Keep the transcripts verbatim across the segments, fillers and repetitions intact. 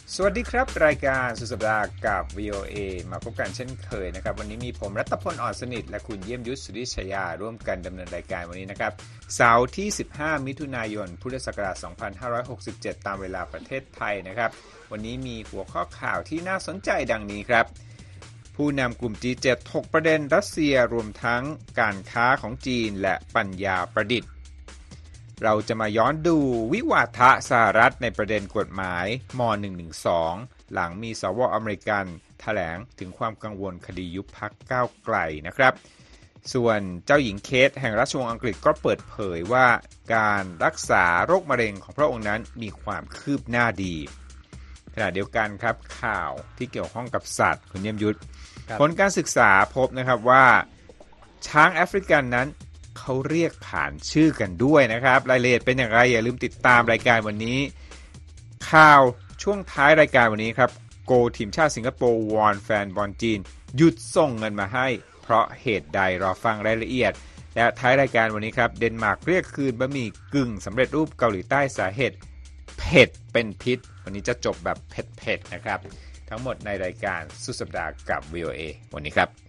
สวัสดีครับรายการสุดสัปดาห์กับ วี โอ เอ มาพบกันเช่นเคยนะครับวันนี้มีผมรัตพลอ่อนสนิทและคุณเยี่ยมยุทธสุริชยาร่วมกันดำเนินรายการวันนี้นะครับเสาร์ที่สิบห้ามิถุนายนพุทธศักราชสองพันห้าร้อยหกสิบเจ็ดตามเวลาประเทศไทยนะครับวันนี้มีหัวข้อข่าวที่น่าสนใจดังนี้ครับผู้นำกลุ่ม จี เจ็ด ถกประเด็นรัสเซียรวมทั้งการค้าของจีนและปัญญาประดิษฐ์เราจะมาย้อนดูวิวาทะสหรัฐในประเด็นกฎหมายม หนึ่งหนึ่งสอง หลังมีสวอเมริกันแถลงถึงความกังวลคดียุบพรรคก้าวไกลนะครับส่วนเจ้าหญิงเคทแห่งราชวงศ์อังกฤษก็เปิดเผยว่าการรักษาโรคมะเร็งของพระองค์นั้นมีความคืบหน้าดีขณะเดียวกันครับข่าวที่เกี่ยวข้องกับสัตว์คุณเยี่ยมยุทธผลการศึกษาพบนะครับว่าช้างแอฟริกันนั้นเขาเรียกขานชื่อกันด้วยนะครับรายละเอียดเป็นอย่างไรอย่าลืมติดตามรายการวันนี้ข่าวช่วงท้ายรายการวันนี้ครับโกทีมชาติสิงคโปร์วอนแฟนบอลจีนหยุดส่งเงินมาให้เพราะเหตุใดรอฟังรายละเอียดและท้ายรายการวันนี้ครับเดนมาร์กเรียกคืนบะหมี่กึ่งสำเร็จรูปเกาหลีใต้สาเหตุเผ็ดเป็นพิษวันนี้จะจบแบบเผ็ดๆนะครับทั้งหมดในรายการสุดสัปดาห์กับ วี โอ เอ วันนี้ครับ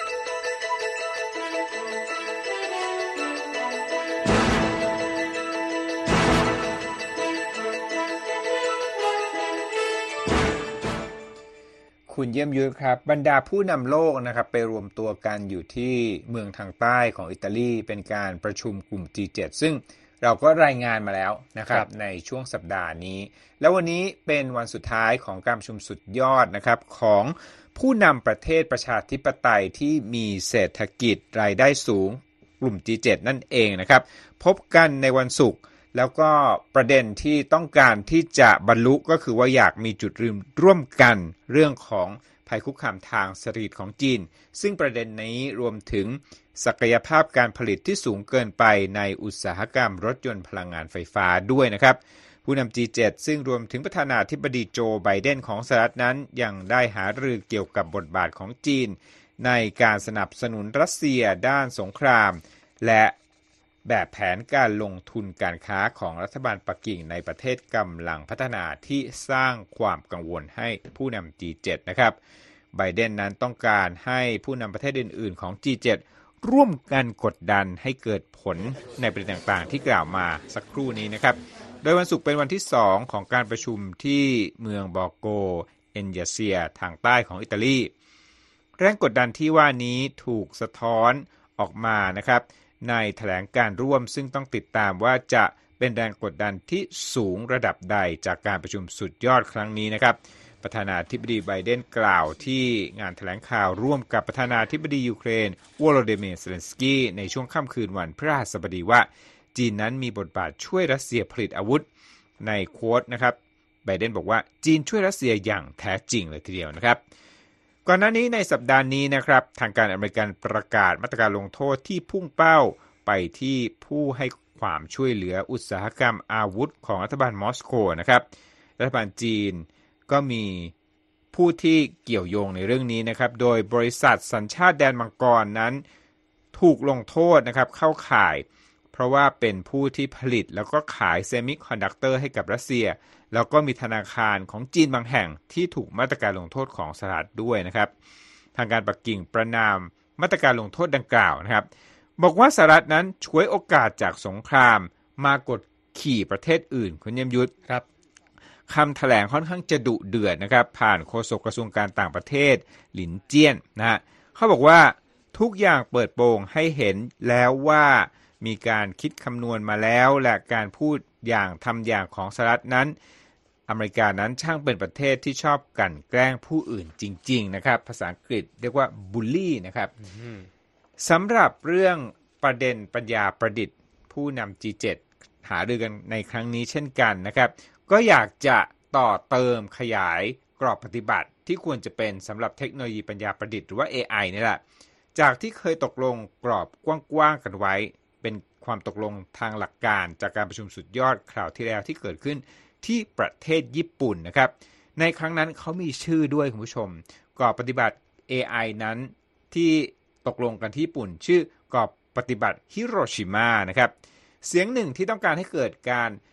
คุณเยี่ยมยุทธครับบรรดาผู้นำโลกนะครับไปรวมตัวกันอยู่ที่เมืองทางใต้ของอิตาลีเป็นการประชุมกลุ่ม จี เจ็ด ซึ่งเราก็รายงานมาแล้วนะครับในช่วงสัปดาห์นี้แล้ววันนี้เป็นวันสุดท้ายของการประชุมสุดยอดนะครับของผู้นำประเทศประชาธิปไตยที่มีเศรษฐกิจรายได้สูงกลุ่ม จี เจ็ด นั่นเองนะครับพบกันในวันศุกร์แล้วก็ประเด็นที่ต้องการที่จะบรรลุก็คือว่าอยากมีจุดยืนร่วมกันเรื่องของภัยคุกคามทางเศรษฐกิจของจีนซึ่งประเด็นนี้รวมถึงศักยภาพการผลิตที่สูงเกินไปในอุตสาหกรรมรถยนต์พลังงานไฟฟ้าด้วยนะครับผู้นำ จี เจ็ด ซึ่งรวมถึงประธานาธิบดีโจไบเดนของสหรัฐนั้นยังได้หารือเกี่ยวกับบทบาทของจีนในการสนับสนุนรัสเซียด้านสงครามและแบบแผนการลงทุนการค้าของรัฐบาลปักกิ่งในประเทศกำลังพัฒนาที่สร้างความกังวลให้ผู้นำ จี เจ็ด นะครับไบเดนนั้นต้องการให้ผู้นำประเทศอื่นๆของ จี เจ็ด ร่วมกันกดดันให้เกิดผลในประเด็นต่างๆที่กล่าวมาสักครู่นี้นะครับโดยวันศุกร์เป็นวันที่สองของการประชุมที่เมืองบอโกเอนยาเซียทางใต้ของอิตาลีแรงกดดันที่ว่านี้ถูกสะท้อนออกมานะครับในแถลงการร่วมซึ่งต้องติดตามว่าจะเป็นแรงกดดันที่สูงระดับใดจากการประชุมสุดยอดครั้งนี้นะครับประธานาธิบดีไบเดนกล่าวที่งานแถลงข่าวร่วมกับประธานาธิบดียูเครนวโลดิเมียร์ เซเลนสกี้ในช่วงค่ำคืนวันพฤหัสบดีว่าจีนนั้นมีบทบาทช่วยรัสเซียผลิตอาวุธในโค้ดนะครับไบเดนบอกว่าจีนช่วยรัสเซียอย่างแท้จริงเลยทีเดียวนะครับก่อนหน้านี้ในสัปดาห์นี้นะครับทางการอเมริกันประกาศมาตรการลงโทษที่พุ่งเป้าไปที่ผู้ให้ความช่วยเหลืออุตสาหกรรมอาวุธของรัฐบาลมอสโกนะครับรัฐบาลจีนก็มีผู้ที่เกี่ยวโยงในเรื่องนี้นะครับโดยบริษัทสัญชาติแดนมังกรนั้นถูกลงโทษนะครับเข้าข่ายเพราะว่าเป็นผู้ที่ผลิตแล้วก็ขายเซมิคอนดักเตอร์ให้กับรัสเซียแล้วก็มีธนาคารของจีนบางแห่งที่ถูกมาตรการลงโทษของสหรัฐด้วยนะครับทางการปักกิ่งประณามมาตรการลงโทษดังกล่าวนะครับบอกว่าสหรัฐนั้นฉวยโอกาสจากสงครามมากดขี่ประเทศอื่นคุณเยี่ยมยุทธครับคำแถลงค่อนข้างจะดุเดือดนะครับผ่านโฆษกกระทรวงการต่างประเทศหลินเจี้ยนนะฮะเขาบอกว่าทุกอย่างเปิดโปงให้เห็นแล้วว่ามีการคิดคำนวณมาแล้วและการพูดอย่างทำอย่างของสหรัฐนั้นอเมริกานั้นช่างเป็นประเทศที่ชอบกลั่นแกล้งผู้อื่นจริงๆนะครับภาษาอังกฤษเรียกว่าบูลลี่นะครับ mm-hmm. สำหรับเรื่องประเด็นปัญญาประดิษฐ์ผู้นำ จี เจ็ด หารือกันในครั้งนี้เช่นกันนะครับก็อยากจะต่อเติมขยายกรอบปฏิบัติที่ควรจะเป็นสำหรับเทคโนโลยีปัญญาประดิษฐ์หรือว่า เอ ไอ นี่แหละจากที่เคยตกลงกรอบกว้างๆกันไว้เป็นความตกลงทางหลักการจากการประชุมสุดยอดคราวที่แล้วที่เกิดขึ้นที่ประเทศญี่ปุ่นนะครับในครั้งนั้นเขามีชื่อด้วยคุณผู้ชมกรอบปฏิบัติ เอ ไอ นั้นที่ตกลงกันที่ญี่ปุ่นชื่อกรอบปฏิบัติฮิโรชิมานะครับเสียงหนึ่งที่ต้องการให้เกิดการผ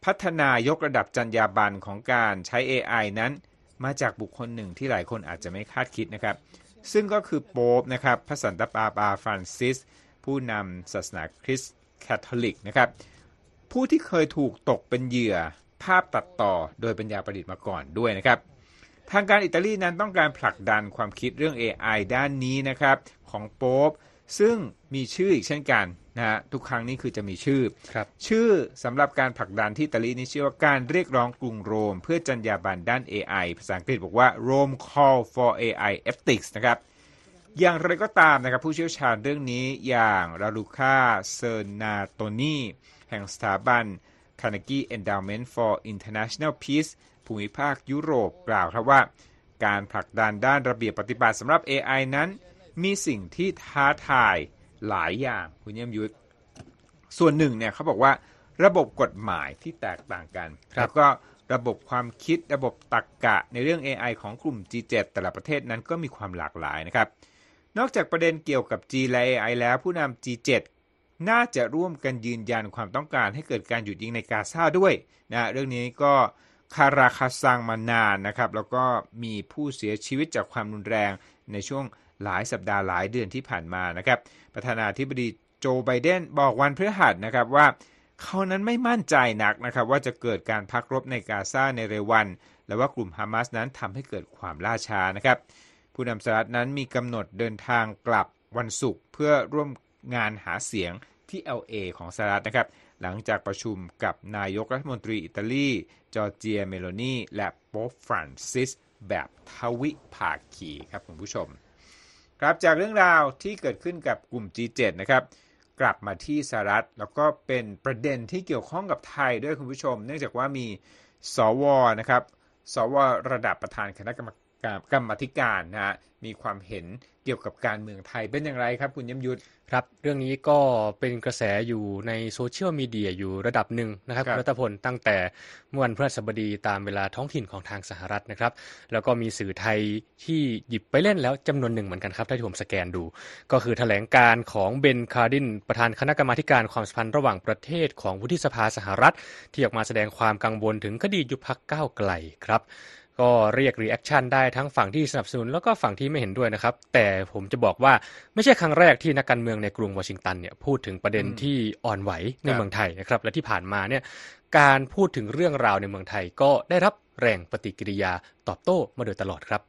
พัฒนายกระดับจรรยาบรรณของการใช้ เอ ไอ นั้นมาจากบุคคลหนึ่งที่หลายคนอาจจะไม่คาดคิดนะครับซึ่งก็คือโป๊ปนะครับพระสันตะปาปาฟรานซิสผู้นำศาสนาคริสต์คาทอลิกนะครับผู้ที่เคยถูกตกเป็นเหยื่อภาพตัดต่อโดยปัญญาประดิษฐ์มาก่อนด้วยนะครับทางการอิตาลีนั้นต้องการผลักดันความคิดเรื่อง เอ ไอ ด้านนี้นะครับของโป๊ปซึ่งมีชื่ออีกเช่นกันนะฮะทุกครั้งนี้คือจะมีชื่อชื่อสำหรับการผลักดันที่อิตาลีนี้ชื่อว่าการเรียกร้องกรุงโรมเพื่อจรรยาบรรณด้าน เอ ไอ ภาษาอังกฤษบอกว่า Rome Call for เอ ไอ Ethics นะครับอย่างไรก็ตามนะครับผู้เชี่ยวชาญเรื่องนี้อย่างราลูคาเซอร์นาโตนีแห่งสถาบัน Carnegie Endowment for International Peace ภูมิภาคยุโรปกล่าวครับว่าการผลักดันด้านระเบียบปฏิบัติสำหรับ เอ ไอ นั้นมีสิ่งที่ท้าทายหลายอย่างคุณเยี่ยมยุทธส่วนหนึ่งเนี่ยเขาบอกว่าระบบกฎหมายที่แตกต่างกันแล้วก็ระบบความคิดระบบตรรกะในเรื่อง เอ ไอ ของกลุ่ม จี เซเว่น แต่ละประเทศนั้นก็มีความหลากหลายนะครับนอกจากประเด็นเกี่ยวกับ G และ เอ ไอ แล้วผู้นำ จี เซเว่น น่าจะร่วมกันยืนยันความต้องการให้เกิดการหยุดยิงในกาซาด้วยนะเรื่องนี้ก็คาราคาซังมานานนะครับแล้วก็มีผู้เสียชีวิตจากความรุนแรงในช่วงหลายสัปดาห์หลายเดือนที่ผ่านมานะครับประธานาธิบดีโจไบเดนบอกวันพฤหัสนะครับว่าเขานั้นไม่มั่นใจนักนะครับว่าจะเกิดการพักรบในกาซาในเร็ววันและว่ากลุ่มฮามาสนั้นทำให้เกิดความล่าช้านะครับผู้นำสหรัฐนั้นมีกำหนดเดินทางกลับวันศุกร์เพื่อร่วมงานหาเสียงที่ แอล เอ ของสหรัฐนะครับหลังจากประชุมกับนายกรัฐมนตรีอิตาลีจอร์เจียเมโลนีและโป๊ปฟรานซิสแบบทวิภาคีครับคุณผู้ชมครับจากเรื่องราวที่เกิดขึ้นกับกลุ่ม จี เซเว่น นะครับกลับมาที่สหรัฐแล้วก็เป็นประเด็นที่เกี่ยวข้องกับไทยด้วยคุณผู้ชมเนื่องจากว่ามีสวนะครับสวระดับประธานคณะกรรมการกรรมาธิการนะฮะมีความเห็นเกี่ยวกับการเมืองไทยเป็นอย่างไรครับคุณยมยุทธครับเรื่องนี้ก็เป็นกระแสอยู่ในโซเชียลมีเดียอยู่ระดับหนึ่งนะครับรัฐพลตั้งแต่เมื่อวันพฤหัสบดีตามเวลาท้องถิ่นของทางสหรัฐนะครับแล้วก็มีสื่อไทยที่หยิบไปเล่นแล้วจำนวนหนึ่งเหมือนกันครับที่ผมสแกนดูก็คือแถลงการของเบนคาร์ดินประธานคณะกรรมาธิการความสัมพันธ์ระหว่างประเทศของวุฒิสภาสหรัฐที่ออกมาแสดงความกังวลถึงคดียุบพรรคก้าวไกลครับก็เรียกรีแอคชั่นได้ทั้งฝั่งที่สนับสนุนแล้วก็ฝั่งที่ไม่เห็นด้วยนะครับแต่ผมจะบอกว่าไม่ใช่ครั้งแรกที่นักการเมืองในกรุงวอชิงตันเนี่ยพูดถึงประเด็นที่อ่อนไหวในเมืองไทยนะครับและที่ผ่านมาเนี่ยการพูดถึงเรื่องราวในเมืองไทยก็ได้รับแรงปฏิกิริยาตอบโต้มาโดยตลอดครับ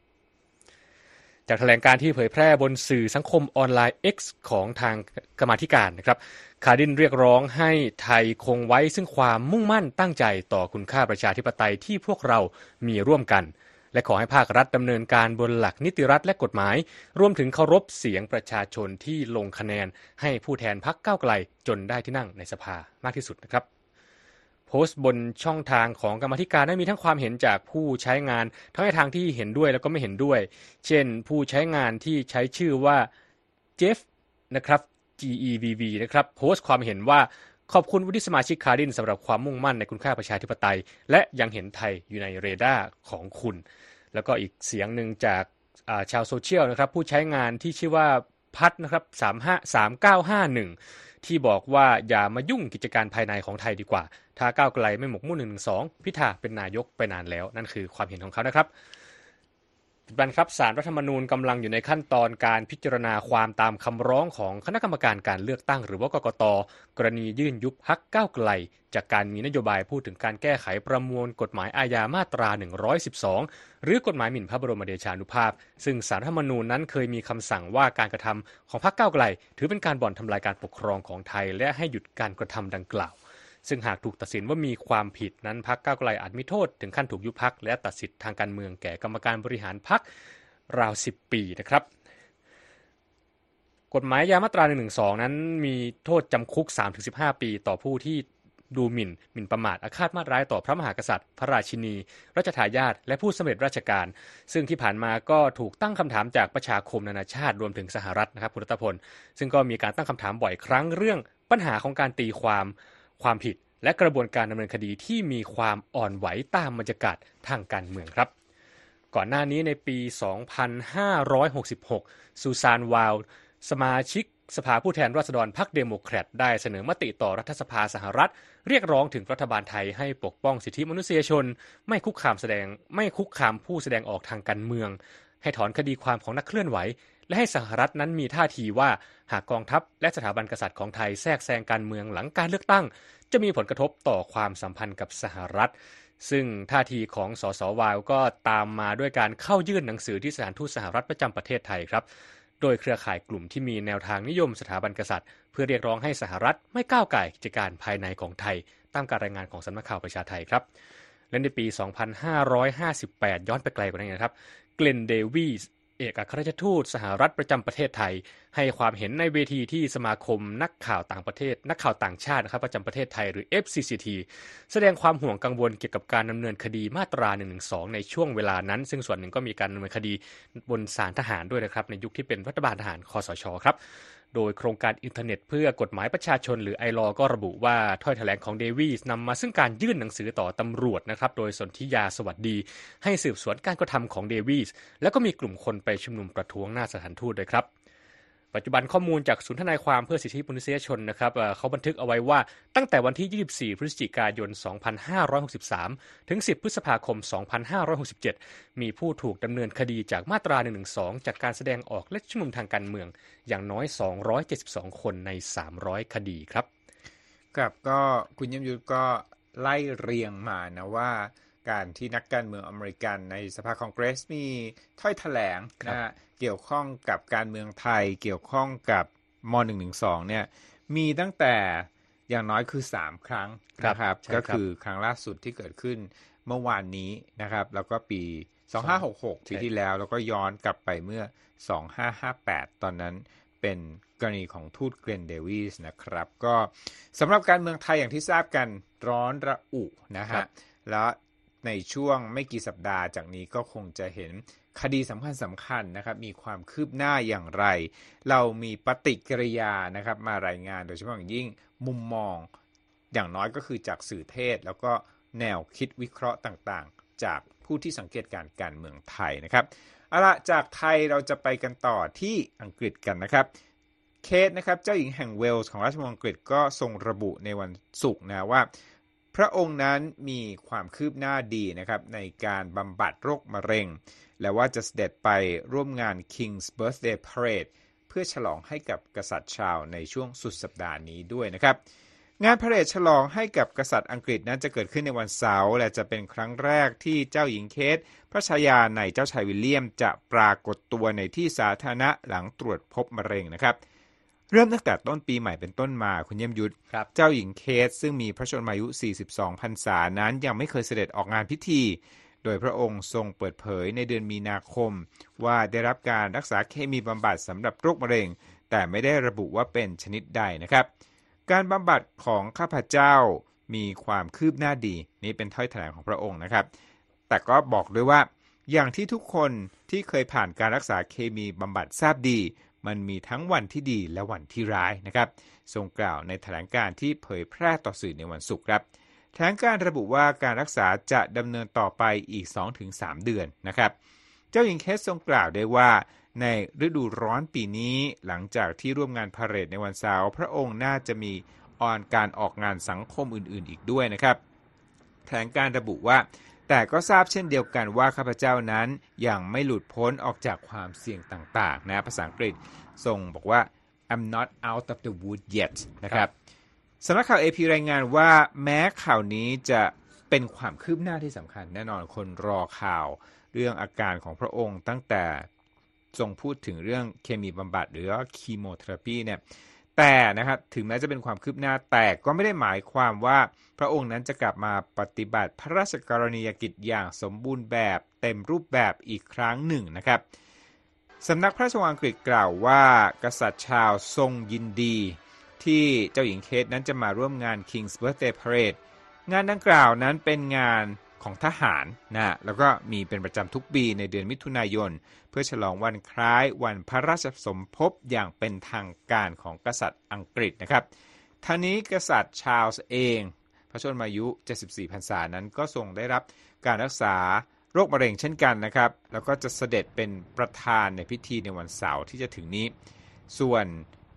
จากแถลงการที่เผยแพร่บนสื่อสังคมออนไลน์ X ของทางกรรมาธิการนะครับคาร์ดินเรียกร้องให้ไทยคงไว้ซึ่งความมุ่งมั่นตั้งใจต่อคุณค่าประชาธิปไตยที่พวกเรามีร่วมกันและขอให้ภาครัฐดำเนินการบนหลักนิติรัฐและกฎหมายรวมถึงเคารพเสียงประชาชนที่ลงคะแนนให้ผู้แทนพรรคก้าวไกลจนได้ที่นั่งในสภามากที่สุดนะครับโพสต์บนช่องทางของกรรมาธิการนั้นมีทั้งความเห็นจากผู้ใช้งานทั้งในทางที่เห็นด้วยแล้วก็ไม่เห็นด้วยเช่นผู้ใช้งานที่ใช้ชื่อว่าเจฟนะครับ จี อี วี วี นะครับโพสต์ความเห็นว่าขอบคุณวุฒิสมาชิกคาร์ดินสำหรับความมุ่งมั่นในคุณค่าประชาธิปไตยและยังเห็นไทยอยู่ในเรดาร์ของคุณแล้วก็อีกเสียงหนึ่งจากชาวโซเชียลนะครับผู้ใช้งานที่ชื่อว่าพัดนะครับสาม ห้า สาม เก้า ห้า หนึ่งที่บอกว่าอย่ามายุ่งกิจการภายในของไทยดีกว่าถ้าก้าวไกลไม่หมกมุ่นหนึ่งหนึ่งสองพิธาเป็นนายกไปนานแล้วนั่นคือความเห็นของเขานะครับปัจจุบันครับศาลรัฐธรรมนูญกำลังอยู่ในขั้นตอนการพิจารณาความตามคำร้องของคณะกรรมการการเลือกตั้งหรือว่ากกต.กรณียื่นยุบพรรคก้าวไกลจากการมีนโยบายพูดถึงการแก้ไขประมวลกฎหมายอาญามาตราหนึ่งร้อยสิบสองหรือกฎหมายหมิ่นพระบรมเดชานุภาพซึ่งศาลรัฐธรรมนูญนั้นเคยมีคำสั่งว่าการกระทำของพรรคก้าวไกลถือเป็นการบ่อนทำลายการปกครองของไทยและให้หยุดการกระทำดังกล่าวซึ่งหากถูกตัดสินว่ามีความผิดนั้นพรรคก้าวไกลอาจมีโทษถึงขั้นถูกยุบพรรคและตัดสิทธิ์ทางการเมืองแก่กรรมการบริหารพรรคราวสิบปีนะครับกฎหมายอาญามาตราหนึ่งหนึ่งสองนั้นมีโทษจำคุก สามถึงสิบห้า ปีต่อผู้ที่ดูหมิ่นหมิ่นประมาทอาฆาตมาตร้ายต่อพระมหากษัตริย์พระราชินีรัชทายาทและผู้สำเร็จราชการซึ่งที่ผ่านมาก็ถูกตั้งคำถามจากประชาคมนานาชาติรวมถึงสหรัฐนะครับคุณรัตพลซึ่งก็มีการตั้งคำถามบ่อยครั้งเรื่องปัญหาของการตีความความผิดและกระบวนการดำเนินคดีที่มีความอ่อนไหวตามบรรยากาศทางการเมืองครับก่อนหน้านี้ในปี สองพันห้าร้อยหกสิบหก ซูซานวาลสมาชิกสภาผู้แทนราษฎรพรรคเดโมแครตได้เสนอมติต่อรัฐสภาสหรัฐเรียกร้องถึงรัฐบาลไทยให้ปกป้องสิทธิมนุษยชนไม่คุกคามแสดงไม่คุกคามผู้แสดงออกทางการเมืองให้ถอนคดีความของนักเคลื่อนไหวและให้สหรัฐนั้นมีท่าทีว่าหากกองทัพและสถาบันกษัตริย์ของไทยแทรกแซงการเมืองหลังการเลือกตั้งจะมีผลกระทบต่อความสัมพันธ์กับสหรัฐซึ่งท่าทีของสสวก็ตามมาด้วยการเข้ายื่นหนังสือที่สถานทูตสหรัฐประจำประเทศไทยครับโดยเครือข่ายกลุ่มที่มีแนวทางนิยมสถาบันกษัตริย์เพื่อเรียกร้องให้สหรัฐไม่ก้าวก่ายกิจการภายในของไทยตามการรายงานของสำนักข่าวประชาไทยครับและในปี สองพันห้าร้อยห้าสิบแปด ย้อนไปไกลกว่านั้นนะครับเกลนเดวีสเอกอัครราชทูตสหรัฐประจำประเทศไทยให้ความเห็นในเวทีที่สมาคมนักข่าวต่างประเทศนักข่าวต่างชาตินะครับประจำประเทศไทยหรือ เอฟ ซี ซี ที แสดงความห่วงกังวลเกี่ยวกับการดำเนินคดีมาตราหนึ่งหนึ่งสองในช่วงเวลานั้นซึ่งส่วนหนึ่งก็มีการดำเนินคดีบนศาลทหารด้วยนะครับในยุคที่เป็นรัฐบาลทหารคสช.ครับโดยโครงการอินเทอร์เน็ตเพื่อกฎหมายประชาชนหรือ ไอ แอล โอ ก็ระบุว่าถ้อยแถลงของเดวีสนำมาซึ่งการยื่นหนังสือต่อตำรวจนะครับโดยสนธิยาสวัสดีให้สืบสวนการกระทำของเดวีสแล้วก็มีกลุ่มคนไปชุมนุมประท้วงหน้าสถานทูตด้วยครับปัจจุบันข้อมูลจากศูนย์ทนายความเพื่อสิทธิมนุษยชนนะครับเขาบันทึกเอาไว้ว่าตั้งแต่วันที่ยี่สิบสี่พฤศจิกายนสองพันห้าร้อยหกสิบสามถึงสิบพฤษภาคมสองพันห้าร้อยหกสิบเจ็ดมีผู้ถูกดำเนินคดีจากมาตราหนึ่งหนึ่งสองจากการแสดงออกและชุมนุมทางการเมืองอย่างน้อยสองร้อยเจ็ดสิบสองคนในสามร้อยคดีครับครับก็คุณยมยุทธก็ไล่เรียงมานะว่าการที่นักการเมืองอเมริกันในสภาคองเกรสมีถ้อยแถลงนะฮะเกี่ยวข้องกับการเมืองไทยเกี่ยวข้องกับมหนึ่งหนึ่งสองเนี่ยมีตั้งแต่อย่างน้อยคือสามครั้งนะครับก็คือครั้งล่าสุดที่เกิดขึ้นเมื่อวานนี้นะครับแล้วก็ปีสองพันห้าร้อยหกสิบหกปีที่แล้วแล้วก็ย้อนกลับไปเมื่อสองพันห้าร้อยห้าสิบแปดตอนนั้นเป็นกรณีของทูตเกรนเดวีสนะครับก็สำหรับการเมืองไทยอย่างที่ทราบกันร้อนระอุนะฮะแล้วในช่วงไม่กี่สัปดาห์จากนี้ก็คงจะเห็นคดีสำคัญสำคัญนะครับมีความคืบหน้าอย่างไรเรามีปฏิกิริยานะครับมารายงานโดยเฉพาะอย่างยิ่งมุมมองอย่างน้อยก็คือจากสื่อเทศแล้วก็แนวคิดวิเคราะห์ต่างๆจากผู้ที่สังเกตการการเมืองไทยนะครับเอาละจากไทยเราจะไปกันต่อที่อังกฤษกันนะครับเคทนะครับเจ้าหญิงแห่งเวลส์ของราชวงศ์อังกฤษก็ทรงระบุในวันศุกร์นะว่าพระองค์นั้นมีความคืบหน้าดีนะครับในการบำบัดโรคมะเร็งและว่าจะเสด็จไปร่วมงาน King's Birthday Parade เพื่อฉลองให้กับกษัตริย์ชาวในช่วงสุดสัปดาห์นี้ด้วยนะครับงานพาเหรดฉลองให้กับกษัตริย์อังกฤษนั้นจะเกิดขึ้นในวันเสาร์และจะเป็นครั้งแรกที่เจ้าหญิงเคทพระชายาในเจ้าชายวิลเลียมจะปรากฏตัวในที่สาธารณะหลังตรวจพบมะเร็งนะครับเริ่มตั้งแต่ต้นปีใหม่เป็นต้นมาคุณเยี่ยมยุทธเจ้าหญิงเคทซึ่งมีพระชนมายุสี่สิบสองพรรษานั้นยังไม่เคยเสด็จออกงานพิธีโดยพระองค์ทรงเปิดเผยในเดือนมีนาคมว่าได้รับการรักษาเคมีบำบัดสำหรับโรคมะเร็งแต่ไม่ได้ระบุว่าเป็นชนิดใดนะครับการบำบัดของข้าพเจ้ามีความคืบหน้าดีนี่เป็นถ้อยแถลงของพระองค์นะครับแต่ก็บอกด้วยว่าอย่างที่ทุกคนที่เคยผ่านการรักษาเคมีบำบัดทราบดีมันมีทั้งวันที่ดีและวันที่ร้ายนะครับทรงกล่าวในแถลงการที่เผยแพร่ต่อสื่อในวันศุกร์ครับแถลงการระบุว่าการรักษาจะดำเนินต่อไปอีก สองถึงสาม เดือนนะครับเจ้าหญิงเคททรงกล่าวได้ว่าในฤดูร้อนปีนี้หลังจากที่ร่วมงานพาเหรดในวันเสาร์พระองค์น่าจะมีออนการออกงานสังคมอื่นๆอีกด้วยนะครับแถลงการระบุว่าแต่ก็ทราบเช่นเดียวกันว่าข้าพเจ้านั้นยังไม่หลุดพ้นออกจากความเสี่ยงต่างๆนะภาษาอังกฤษทรงบอกว่า I'm not out of the wood yet นะครับสำนักข่าว เอ พี รายงานว่าแม้ข่าวนี้จะเป็นความคืบหน้าที่สำคัญแน่นอนคนรอข่าวเรื่องอาการของพระองค์ตั้งแต่ทรงพูดถึงเรื่องเคมีบำบัดหรือว่าคีโมเทอราปีเนี่ยแต่นะครับถึงแม้จะเป็นความคืบหน้าแต่ก็ไม่ได้หมายความว่าพระองค์นั้นจะกลับมาปฏิบัติพระราชกรณียกิจอย่างสมบูรณ์แบบเต็มรูปแบบอีกครั้งหนึ่งนะครับสำนักพระราชวังอังกฤษกล่าวว่ากษัตริย์ชาวทรงยินดีที่เจ้าหญิงเคทนั้นจะมาร่วมงาน King's Birthday Parade งานดังกล่าวนั้นเป็นงานของทหารนะแล้วก็มีเป็นประจำทุกปีในเดือนมิถุนายนเพื่อฉลองวันคล้ายวันพระราชสมภพอย่างเป็นทางการของกษัตริย์อังกฤษนะครับทั้งนี้กษัตริย์ชาร์ลส์เองพระชนมายุเจ็ดสิบสี่พรรษานั้นก็ทรงได้รับการรักษาโรคมะเร็งเช่นกันนะครับแล้วก็จะเสด็จเป็นประธานในพิธีในวันเสาร์ที่จะถึงนี้ส่วน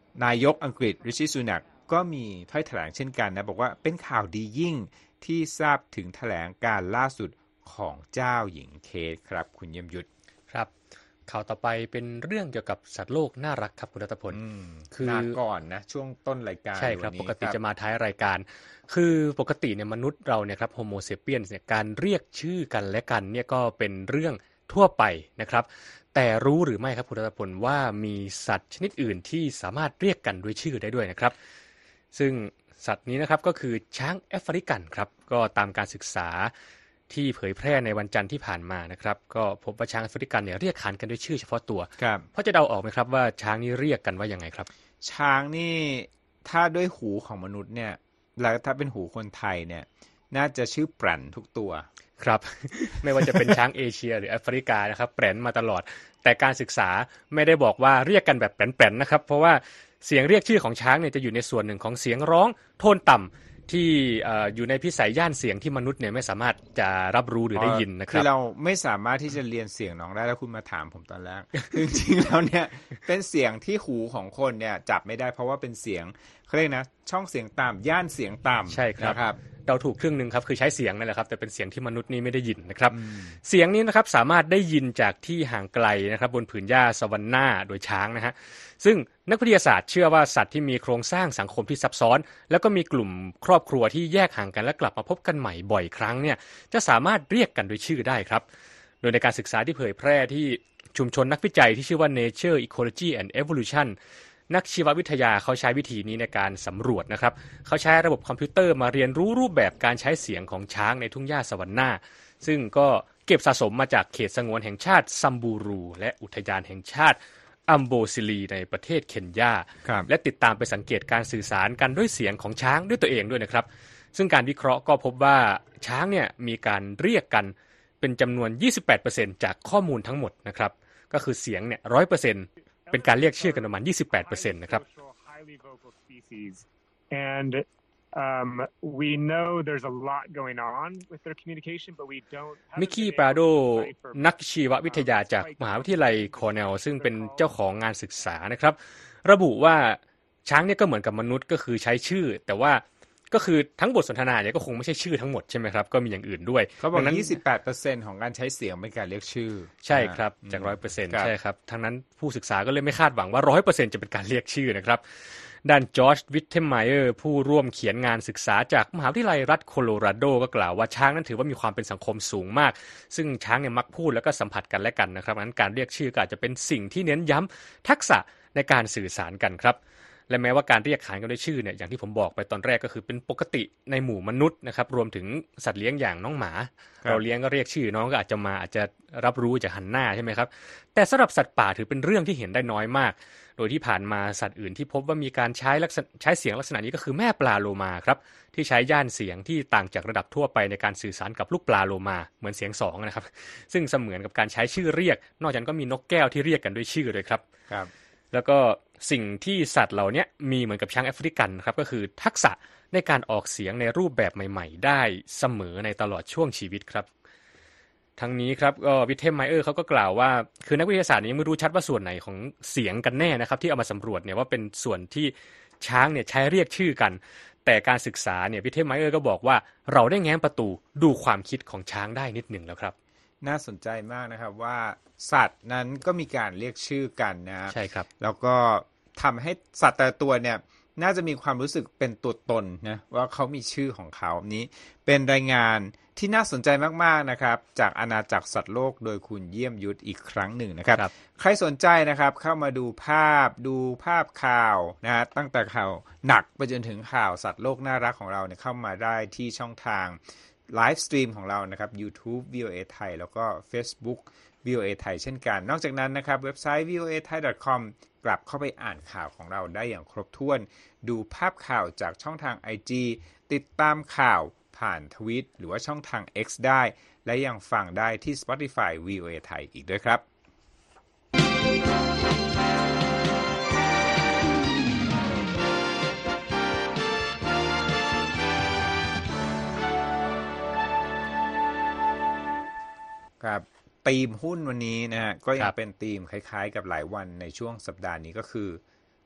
นายกอังกฤษริชิสุนักก็มีถ้อยแถลงเช่นกันนะบอกว่าเป็นข่าวดียิ่งที่ทราบถึงแถลงการล่าสุดของเจ้าหญิงเคทครับคุณเยี่ยมยุทธครับข่าวต่อไปเป็นเรื่องเกี่ยวกับสัตว์โลกน่ารักครับคุณรัตพลคือมาก่อนนะช่วงต้นรายการใช่ครับปกติจะมาท้ายรายการคือปกติเนี่ยมนุษย์เราเนี่ยครับโฮโมเซเปียนเนี่ยการเรียกชื่อกันและกันเนี่ยก็เป็นเรื่องทั่วไปนะครับแต่รู้หรือไม่ครับคุณรัตพลว่ามีสัตว์ชนิดอื่นที่สามารถเรียกกันด้วยชื่อได้ด้วยนะครับซึ่งสัตว์นี้นะครับก็คือช้างแอฟริกันครับก็ตามการศึกษาที่เผยแพร่ในวันจันทร์ที่ผ่านมานะครับก็พบว่าช้างแอฟริกันเนี่ยเรียกขานกันด้วยชื่อเฉพาะตัวเพราะจะเดาออกไหมครับว่าช้างนี้เรียกกันว่ายังไงครับช้างนี่ถ้าด้วยหูของมนุษย์เนี่ยแล้วถ้าเป็นหูคนไทยเนี่ยน่าจะชื่อแปรนทุกตัวครับ ไม่ว่าจะเป็นช้างเอเชียหรือแอฟริกานะครับแปรนมาตลอดแต่การศึกษาไม่ได้บอกว่าเรียกกันแบบแปรนๆนะครับเพราะว่าเสียงเรียกชื่อของช้างเนี่ยจะอยู่ในส่วนหนึ่งของเสียงร้องโทนต่ำที่อยู่ในพิสัยย่านเสียงที่มนุษย์เนี่ยไม่สามารถจะรับรู้หรือได้ยินนะครับคือเราไม่สามารถที่จะเรียนเสียงน้องได้แล้วคุณมาถามผมตอนแรก จริงๆแล้วเนี่ยเป็นเสียงที่หูของคนเนี่ยจับไม่ได้เพราะว่าเป็นเสียงเขาเรียกนะช่องเสียงต่ำย่านเสียงต่ำใช่ครับนะครับเราถูกครึ่งนึงครับคือใช้เสียงนั่นแหละครับแต่เป็นเสียงที่มนุษย์นี่ไม่ได้ยินนะครับเสียงนี้นะครับสามารถได้ยินจากที่ห่างไกลนะครับบนผืนหญ้าซาวันนาโดยช้างนะฮะซึ่งนักวิทยาศาสตร์เชื่อว่าสัตว์ที่มีโครงสร้างสังคมที่ซับซ้อนแล้วก็มีกลุ่มครอบครัวที่แยกห่างกันและกลับมาพบกันใหม่บ่อยครั้งเนี่ยจะสามารถเรียกกันโดยชื่อได้ครับโดยในการศึกษาที่เผยแพร่ที่ชุมชนนักวิจัยที่ชื่อว่า Nature Ecology and Evolutionนักชีววิทยาเขาใช้วิธีนี้ในการสำรวจนะครับเขาใช้ระบบคอมพิวเตอร์มาเรียนรู้รูปแบบการใช้เสียงของช้างในทุ่งหญ้าซาวันนาซึ่งก็เก็บสะสมมาจากเขตสงวนแห่งชาติซัมบูรูและอุทยานแห่งชาติอัมโบซิลีในประเทศเคนยาและติดตามไปสังเกตการสื่อสารกันด้วยเสียงของช้างด้วยตัวเองด้วยนะครับซึ่งการวิเคราะห์ก็พบว่าช้างเนี่ยมีการเรียกกันเป็นจำนวน ยี่สิบแปดเปอร์เซ็นต์ จากข้อมูลทั้งหมดนะครับก็คือเสียงเนี่ย หนึ่งร้อยเปอร์เซ็นต์เป็นการเรียกชื่อกันประมาณ ยี่สิบแปดเปอร์เซ็นต์ นะครับ and um we know there's a lot going on with their communication but we don't มิกกี้ปราโดนักชีววิทยาจากมหาวิทยาลัยคอร์เนลซึ่งเป็นเจ้าของงานศึกษานะครับระบุว่าช้างเนี่ยก็เหมือนกับมนุษย์ก็คือใช้ชื่อแต่ว่าก็คือทั้งบทสนทนาเนี่ยก็คงไม่ใช่ชื่อทั้งหมดใช่ไหมครับก็มีอย่างอื่นด้วยเขาบอก ยี่สิบแปดเปอร์เซ็นต์ ของการใช้เสียงเป็นการเรียกชื่อใช่ครับจาก หนึ่งร้อยเปอร์เซ็นต์ ใช่ครับทั้งนั้นผู้ศึกษาก็เลยไม่คาดหวังว่า หนึ่งร้อยเปอร์เซ็นต์ จะเป็นการเรียกชื่อนะครับด้านจอร์จวิทเทมไมเออร์ผู้ร่วมเขียนงานศึกษาจากมหาวิทยาลัยรัฐโคโลราโดก็กล่าวว่าช้างนั้นถือว่ามีความเป็นสังคมสูงมากซึ่งช้างเนี่ยมักพูดแล้วก็สัมผัสกันและกันนะครับงั้นการเรียกชื่อก็อาจจะเป็นสิ่งที่เน้นย้ำทักษะในการสื่อสารกันครับและแม้ว่าการเรียกขานกันด้วยชื่อเนี่ยอย่างที่ผมบอกไปตอนแรกก็คือเป็นปกติในหมู่มนุษย์นะครับรวมถึงสัตว์เลี้ยงอย่างน้องหมาเราเลี้ยงก็เรียกชื่อน้องก็อาจจะมาอาจจะรับรู้จากหันหน้าใช่ไหมครับแต่สำหรับสัตว์ป่าถือเป็นเรื่องที่เห็นได้น้อยมากโดยที่ผ่านมาสัตว์อื่นที่พบว่ามีการใช้ลักษณะใช้เสียงลักษณะนี้ก็คือแม่ปลาโลมาครับที่ใช้ย่านเสียงที่ต่างจากระดับทั่วไปในการสื่อสารกับลูกปลาโลมาเหมือนเสียงสองนะครับซึ่งเสมือนกับการใช้ชื่อเรียกนอกจากนั้นก็มีนกแก้วที่เรียกกันด้วยชื่อด้วยครับครับแล้วก็สิ่งที่สัตว์เหล่านี้มีเหมือนกับช้างแอฟริกันครับก็คือทักษะในการออกเสียงในรูปแบบใหม่ๆได้เสมอในตลอดช่วงชีวิตครับทั้งนี้ครับก็วิทเทมไมเออร์เขาก็กล่าวว่าคือนักวิทยาศาสตร์ยังไม่รู้ชัดว่าส่วนไหนของเสียงกันแน่นะครับที่เอามาสำรวจเนี่ยว่าเป็นส่วนที่ช้างเนี่ยใช้เรียกชื่อกันแต่การศึกษาเนี่ยวิทเทมไมเออร์ก็บอกว่าเราได้แง้มประตูดูความคิดของช้างได้นิดหนึ่งแล้วครับน่าสนใจมากนะครับว่าสัตว์นั้นก็มีการเรียกชื่อกันนะใช่ครับแล้วก็ทำให้สัตว์แต่ละตัวเนี่ยน่าจะมีความรู้สึกเป็นตัวตนนะว่าเขามีชื่อของเขานี้เป็นรายงานที่น่าสนใจมากๆนะครับจากอาณาจักรสัตว์โลกโดยคุณเยี่ยมยุทธอีกครั้งหนึ่งนะครับใครสนใจนะครับเข้ามาดูภาพดูภาพข่าวนะฮะตั้งแต่ข่าวหนักไปจนถึงข่าวสัตว์โลกน่ารักของเราเนี่ยเข้ามาได้ที่ช่องทางไลฟ์สตรีมของเรานะครับ YouTube วี โอ เอ ไทยแล้วก็ Facebook วี โอ เอ ไทยเช่นกันนอกจากนั้นนะครับเว็บไซต์ วี โอ เอ ไทย ดอท คอม กลับเข้าไปอ่านข่าวของเราได้อย่างครบถ้วนดูภาพข่าวจากช่องทาง ไอ จี ติดตามข่าวผ่านทวิตหรือว่าช่องทาง X ได้และยังฟังได้ที่ Spotify วี โอ เอ ไทยอีกด้วยครับครับธีมหุ้นวันนี้นะฮะก็ยังเป็นธีมคล้ายๆกับหลายวันในช่วงสัปดาห์นี้ก็คือ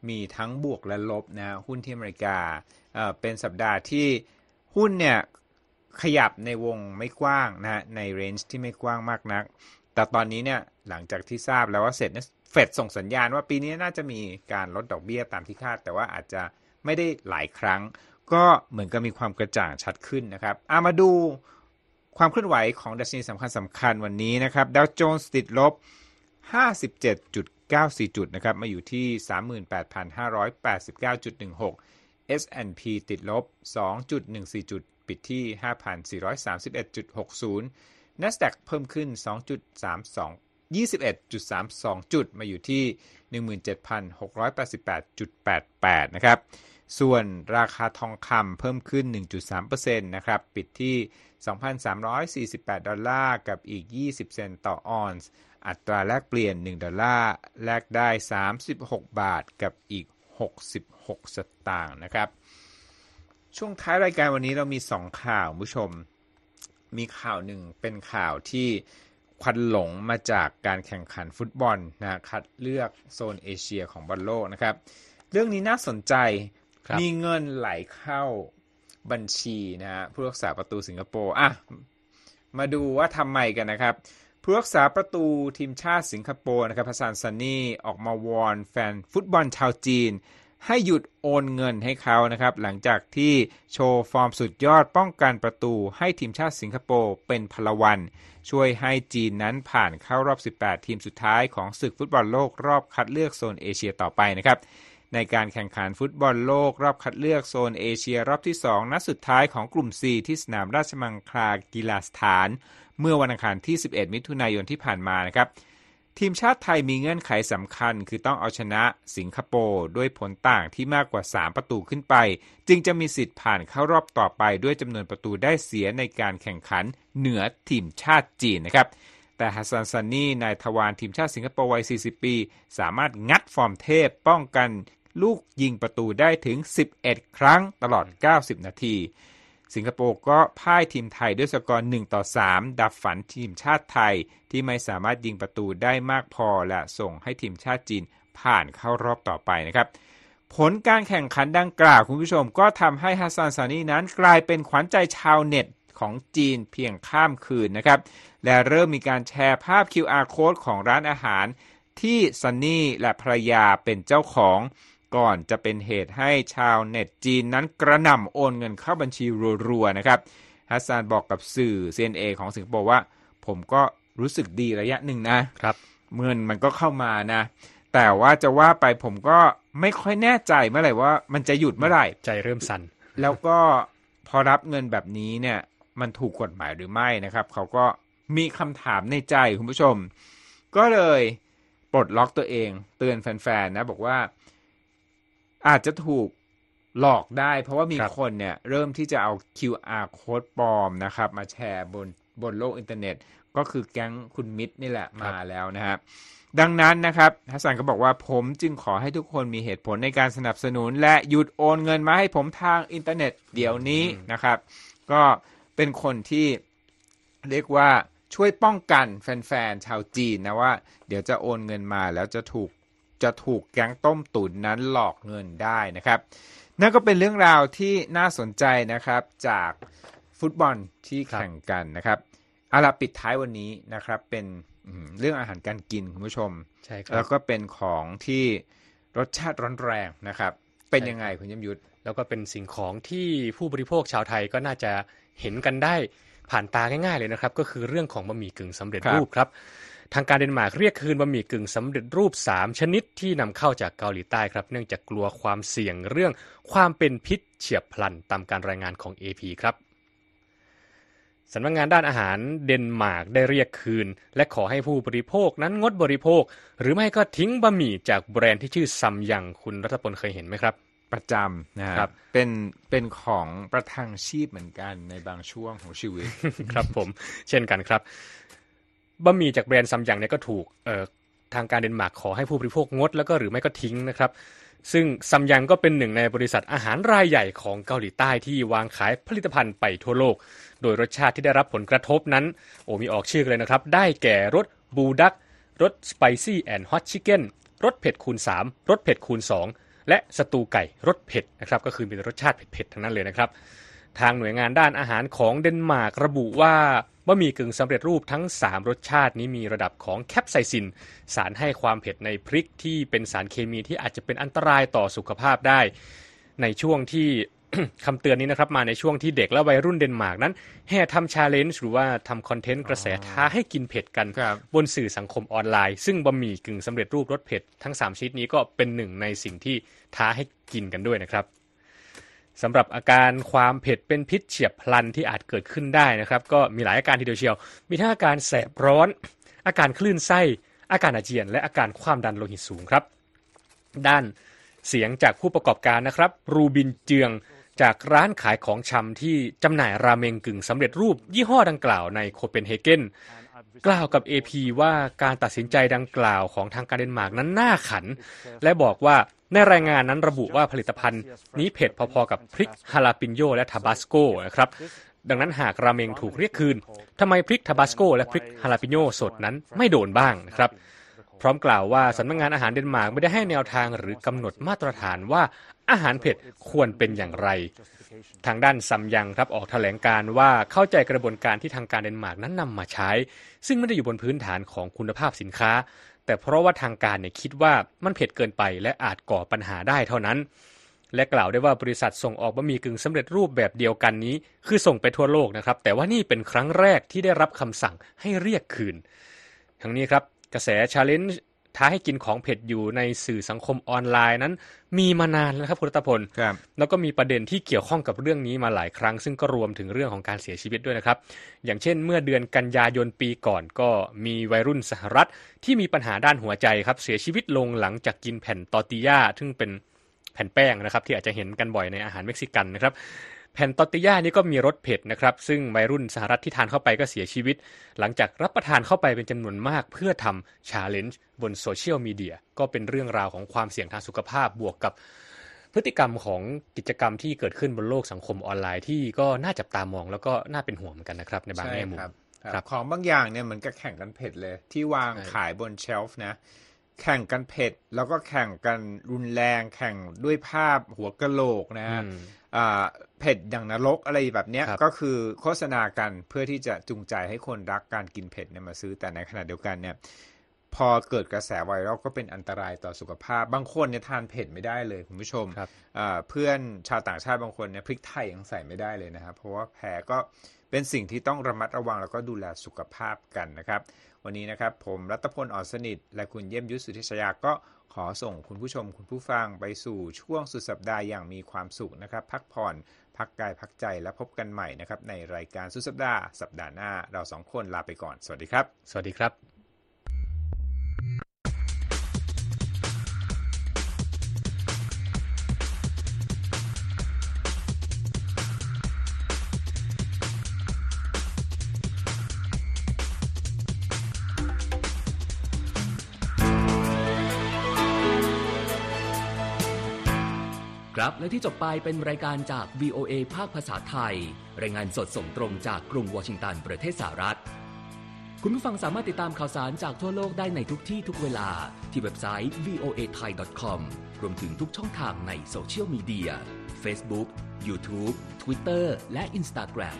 มีทั้งบวกและลบนะหุ้นที่อเมริกาเอ่อเป็นสัปดาห์ที่หุ้นเนี่ยขยับในวงไม่กว้างนะในเรนจ์ที่ไม่กว้างมากนักแต่ตอนนี้เนี่ยหลังจากที่ทราบแล้วว่าเสร็จเฟดส่งสัญญาณว่าปีนี้น่าจะมีการลดดอกเบี้ยตามที่คาดแต่ว่าอาจจะไม่ได้หลายครั้งก็เหมือนกับมีความกระจ่างชัดขึ้นนะครับเอามาดูความเคลื่อนไหวของดัชนีสำคัญสำคัญวันนี้นะครับดาวโจนส์ติดลบ ห้าสิบเจ็ดจุดเก้าสี่ จุดนะครับมาอยู่ที่ สามหมื่นแปดพันห้าร้อยแปดสิบเก้าจุดหนึ่งหก เอส แอนด์ พี ติดลบ สองจุดหนึ่งสี่ จุดปิดที่ ห้าพันสี่ร้อยสามสิบเอ็ดจุดหกศูนย์ NASDAQ เพิ่มขึ้น สองจุดสามสอง ยี่สิบเอ็ดจุดสามสอง จุดมาอยู่ที่ หนึ่งหมื่นเจ็ดพันหกร้อยแปดสิบแปดจุดแปดแปด นะครับส่วนราคาทองคำเพิ่มขึ้น หนึ่งจุดสามเปอร์เซ็นต์ นะครับปิดที่ สองพันสามร้อยสี่สิบแปด ดอลลาร์กับอีกยี่สิบเซนต์ต่อออนซ์อัตราแลกเปลี่ยนหนึ่งดอลลาร์แลกได้สามสิบหกบาทกับอีกหกสิบหกสตางค์นะครับช่วงท้ายรายการวันนี้เรามีสองข่าวผู้ชมมีข่าวหนึ่งเป็นข่าวที่ควันหลงมาจากการแข่งขันฟุตบอลนะคัดเลือกโซนเอเชียของบอลโลกนะครับเรื่องนี้น่าสนใจมีเงินไหลเข้าบัญชีนะฮะผู้รักษาประตูสิงคโปร์อ่ะมาดูว่าทำไมกันนะครับผู้รักษาประตูทีมชาติสิงคโปร์นะครับฮัสซันซานีออกมาวอนแฟนฟุตบอลชาวจีนให้หยุดโอนเงินให้เขานะครับหลังจากที่โชว์ฟอร์มสุดยอดป้องกันประตูให้ทีมชาติสิงคโปร์เป็นพลวันช่วยให้จีนนั้นผ่านเข้ารอบสิบแปดทีมสุดท้ายของศึกฟุตบอลโลกรอบคัดเลือกโซนเอเชียต่อไปนะครับในการแข่งขันฟุตบอลโลกรอบคัดเลือกโซนเอเชียรอบที่สองนัดสุดท้ายของกลุ่ม C ที่สนามราชมังคลากีฬาสถานเมื่อวันอังคารที่สิบเอ็ดมิถุนายนที่ผ่านมานะครับทีมชาติไทยมีเงื่อนไขสำคัญคือต้องเอาชนะสิงคโปร์ด้วยผลต่างที่มากกว่าสามประตูขึ้นไปจึงจะมีสิทธิ์ผ่านเข้ารอบต่อไปด้วยจำนวนประตูได้เสียในการแข่งขันเหนือทีมชาติจีนนะครับแต่ฮัสซันซานีนายทวารทีมชาติสิงคโปร์วัยสี่สิบปีสามารถงัดฟอร์มเทพป้องกันลูกยิงประตูได้ถึงสิบเอ็ดครั้งตลอดเก้าสิบนาทีสิงคโปร์ก็พ่ายทีมไทยด้วยสกอร์หนึ่งต่อสามดับฝันทีมชาติไทยที่ไม่สามารถยิงประตูได้มากพอและส่งให้ทีมชาติจีนผ่านเข้ารอบต่อไปนะครับผลการแข่งขันดังกล่าวคุณผู้ชมก็ทำให้ฮัสซันซานีนั้นกลายเป็นขวัญใจชาวเน็ตของจีนเพียงข้ามคืนนะครับและเริ่มมีการแชร์ภาพ คิว อาร์ Code ของร้านอาหารที่ซันนี่และภรรยาเป็นเจ้าของก่อนจะเป็นเหตุให้ชาวเน็ตจีนนั้นกระหน่ำโอนเงินเข้าบัญชีรัวๆนะครับฮัสซันบอกกับสื่อ ซี เอ็น เอ ของสิงคโปร์ว่าผมก็รู้สึกดีระยะหนึ่งนะครับเงินมันก็เข้ามานะแต่ว่าจะว่าไปผมก็ไม่ค่อยแน่ใจเมื่อไหร่ว่ามันจะหยุดเมื่อไหร่ใจเริ่มสั่นแล้วก็พอรับเงินแบบนี้เนี่ยมันถูกกฎหมายหรือไม่นะครับเขาก็มีคำถามในใจคุณผู้ชมก็เลยปลดล็อกตัวเองเตือนแฟนๆนะบอกว่าอาจจะถูกหลอกได้เพราะว่ามีคนเนี่ยเริ่มที่จะเอา คิว อาร์ Code ปลอมนะครับมาแชร์บนบนโลกอินเทอร์เน็ตก็คือแก๊งคุณมิตรนี่แหละมาแล้วนะครับดังนั้นนะครับฮัสซันก็บอกว่าผมจึงขอให้ทุกคนมีเหตุผลในการสนับสนุนและหยุดโอนเงินมาให้ผมทางอินเทอร์เน็ตเดี๋ยวนี้นะครับก็เป็นคนที่เรียกว่าช่วยป้องกันแฟนๆชาวจีนนะว่าเดี๋ยวจะโอนเงินมาแล้วจะถูกจะถูกแก๊งต้มตุ๋นนั้นหลอกเงินได้นะครับนั่นก็เป็นเรื่องราวที่น่าสนใจนะครับจากฟุตบอลที่แข่งกันนะครับเอาล่ะปิดท้ายวันนี้นะครับเป็นเรื่องอาหารการกินคุณผู้ชมใช่ครับแล้วก็เป็นของที่รสชาติร้อนแรงนะครับเป็นยังไงคุณยมยุทธแล้วก็เป็นสิ่งของที่ผู้บริโภคชาวไทยก็น่าจะเห็นกันได้ผ่านตาง่ายๆเลยนะครับก็คือเรื่องของบะหมี่กึ่งสำเร็จรูปครับทางการเดนมาร์กเรียกคืนบะหมี่กึ่งสำเร็จรูปสามชนิดที่นำเข้าจากเกาหลีใต้ครับเนื่องจากกลัวความเสี่ยงเรื่องความเป็นพิษเฉียบพลันตามการรายงานของ เอ พี ครับสำนักงานด้านอาหารเดนมาร์กได้เรียกคืนและขอให้ผู้บริโภคนั้นงดบริโภคหรือไม่ก็ทิ้งบะหมี่จากแบรนด์ที่ชื่อซัมยังคุณรัฐพลเคยเห็นไหมครับประจำนะครับเป็นเป็นของประทังชีพเหมือนกันในบางช่วงของชีวิตครับผมเช่นกันครับบะหมี่จากแบรนด์ซัมยังเนี่ยก็ถูกเอ่อทางการเดนมาร์กขอให้ผู้บริโภคงดแล้วก็หรือไม่ก็ทิ้งนะครับซึ่งซัมยังก็เป็นหนึ่งในบริษัทอาหารรายใหญ่ของเกาหลีใต้ที่วางขายผลิตภัณฑ์ไปทั่วโลกโดยรสชาติที่ได้รับผลกระทบนั้นโอ้มีออกชื่อเลยนะครับได้แก่รสบูดักรสสไปซี่แอนด์ฮอตชิคเก้นรสเผ็ดคูณสามรสเผ็ดคูณสองและสตูไก่รสเผ็ดนะครับก็คือมีรสชาติเผ็ดๆทั้งนั้นเลยนะครับทางหน่วยงานด้านอาหารของเดนมาร์กระบุว่าบะหมี่กึ่งสำเร็จรูปทั้งสามรสชาตินี้มีระดับของแคปไซซินสารให้ความเผ็ดในพริกที่เป็นสารเคมีที่อาจจะเป็นอันตรายต่อสุขภาพได้ในช่วงที่ คำเตือนนี้นะครับมาในช่วงที่เด็กและวัยรุ่นเดนมาร์กนั้นแห่ทำชาเลนจ์หรือว่าทำคอนเทนต์กระแสท้าให้กินเผ็ดกันบนสื่อสังคมออนไลน์ซึ่งบะหมี่กึ่งสำเร็จรูปรสเผ็ดทั้งสามชนิดนี้ก็เป็นหนึ่งในสิ่งที่ท้าให้กินกันด้วยนะครับสำหรับอาการความเผ็ดเป็นพิษเฉียบพลันที่อาจเกิดขึ้นได้นะครับก็มีหลายอาการทีเดียวเชียวมีทั้งอาการแสบร้อนอาการคลื่นไส้อาการอาเจียนและอาการความดันโลหิตสูงครับด้านเสียงจากผู้ประกอบการนะครับรูบินเจืองจากร้านขายของชำที่จำหน่ายราเมงกึ่งสำเร็จรูปยี่ห้อดังกล่าวในโคเปนเฮเกนกล่าวกับ เอ พี ว่าการตัดสินใจดังกล่าวของทางการเดนมาร์กนั้นน่าขันและบอกว่าในรายงานนั้นระบุว่าผลิตภัณฑ์นี้เผ็ดพอๆกับพริกฮาลาปิโญและทาบาสโกนะครับดังนั้นหากราเมงถูกเรียกคืนทำไมพริกทาบาสโกและพริกฮาลาปิโญสดนั้นไม่โดนบ้างนะครับพร้อมกล่าวว่าสำนักงานอาหารเดนมาร์กไม่ได้ให้แนวทางหรือกำหนดมาตรฐานว่าอาหารเผ็ดควรเป็นอย่างไรทางด้านซัมยังครับออกแถลงการว่าเข้าใจกระบวนการที่ทางการเดนมาร์กนั้นนำมาใช้ซึ่งไม่ได้อยู่บนพื้นฐานของคุณภาพสินค้าแต่เพราะว่าทางการเนี่ยคิดว่ามันเผ็ดเกินไปและอาจก่อปัญหาได้เท่านั้นและกล่าวได้ว่าบริษัทส่งออกบะหมี่กึ่งสำเร็จรูปแบบเดียวกันนี้คือส่งไปทั่วโลกนะครับแต่ว่านี่เป็นครั้งแรกที่ได้รับคำสั่งให้เรียกคืนทั้งนี้ครับกระแส challenge ท้าให้กินของเผ็ดอยู่ในสื่อสังคมออนไลน์นั้นมีมานานแล้วครับคุณรัตพลแล้วก็มีประเด็นที่เกี่ยวข้องกับเรื่องนี้มาหลายครั้งซึ่งก็รวมถึงเรื่องของการเสียชีวิตด้วยนะครับอย่างเช่นเมื่อเดือนกันยายนปีก่อนก็มีวัยรุ่นสหรัฐที่มีปัญหาด้านหัวใจครับเสียชีวิตลงหลังจากกินแผ่นตอร์ติญ่าซึ่งเป็นแผ่นแป้งนะครับที่อาจจะเห็นกันบ่อยในอาหารเม็กซิกันนะครับแผ่นตอร์ติญ่านี่ก็มีรสเผ็ดนะครับซึ่งวัยรุ่นสหรัฐที่ทานเข้าไปก็เสียชีวิตหลังจากรับประทานเข้าไปเป็นจำนวนมากเพื่อทำ challenge บนโซเชียลมีเดียก็เป็นเรื่องราวของความเสี่ยงทางสุขภาพบวกกับพฤติกรรมของกิจกรรมที่เกิดขึ้นบนโลกสังคมออนไลน์ที่ก็น่าจับตามองแล้วก็น่าเป็นห่วงเหมือนกันนะครับในบางแง่มุมครับของบางอย่างเนี่ยเหมือนกับแข่งกันเผ็ดเลยที่วางขายบนเชลฟ์นะแข่งกันเผ็ดแล้วก็แข่งกันรุนแรงแข่งด้วยภาพหัวกะโหลกนะฮะเผ็ดอย่างนรกอะไรแบบนี้ก็คือโฆษณากันเพื่อที่จะจูงใจให้คนรักการกินเผ็ดเนี่ยมาซื้อแต่ในขณะเดียวกันเนี่ยพอเกิดกระแสไวรัลก็เป็นอันตรายต่อสุขภาพบางคนเนี่ยทานเผ็ดไม่ได้เลยคุณผู้ชมเพื่อนชาวต่างชาติบางคนเนี่ยพริกไทยยังใส่ไม่ได้เลยนะครับเพราะว่าแพ้ก็เป็นสิ่งที่ต้องระมัดระวังแล้วก็ดูแลสุขภาพกันนะครับวันนี้นะครับผมรัตพล อ่อนสนิทและคุณเยี่ยมยุทธ สุทธิชยาก็ขอส่งคุณผู้ชมคุณผู้ฟังไปสู่ช่วงสุดสัปดาห์อย่างมีความสุขนะครับพักผ่อนพักกายพักใจและพบกันใหม่นะครับในรายการสุดสัปดาห์สัปดาห์หน้าเราสองคนลาไปก่อนสวัสดีครับสวัสดีครับครับและที่จบไปเป็นรายการจาก วี โอ เอ ภาคภาษาไทยรายงานสดส่งตรงจากกรุงวอชิงตันประเทศสหรัฐคุณผู้ฟังสามารถติดตามข่าวสารจากทั่วโลกได้ในทุกที่ทุกเวลาที่เว็บไซต์ วี โอ เอ ไทย ดอท คอม รวมถึงทุกช่องทางในโซเชียลมีเดีย Facebook YouTube Twitter และ Instagram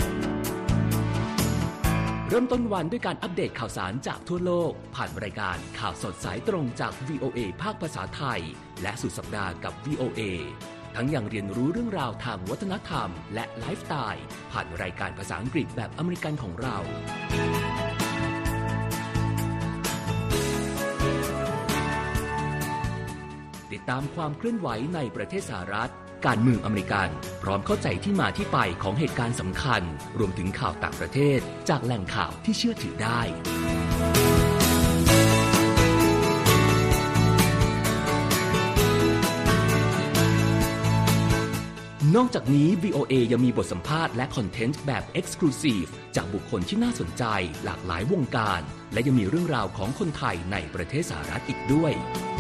เริ่มต้นวันด้วยการอัปเดตข่าวสารจากทั่วโลกผ่านรายการข่าวสดสายตรงจาก วี โอ เอ ภาคภาษาไทยและสุดสัปดาห์กับ วี โอ เอ ทั้งยังเรียนรู้เรื่องราวทางวัฒนธรรมและไลฟ์สไตล์ผ่านรายการภาษาอังกฤษแบบอเมริกันของเราติดตามความเคลื่อนไหวในประเทศสหรัฐการเมืองอเมริกันพร้อมเข้าใจที่มาที่ไปของเหตุการณ์สำคัญรวมถึงข่าวต่างประเทศจากแหล่งข่าวที่เชื่อถือได้นอกจากนี้ วี โอ เอ ยังมีบทสัมภาษณ์และคอนเทนต์แบบ Exclusive จากบุคคลที่น่าสนใจหลากหลายวงการและยังมีเรื่องราวของคนไทยในประเทศสหรัฐอีกด้วย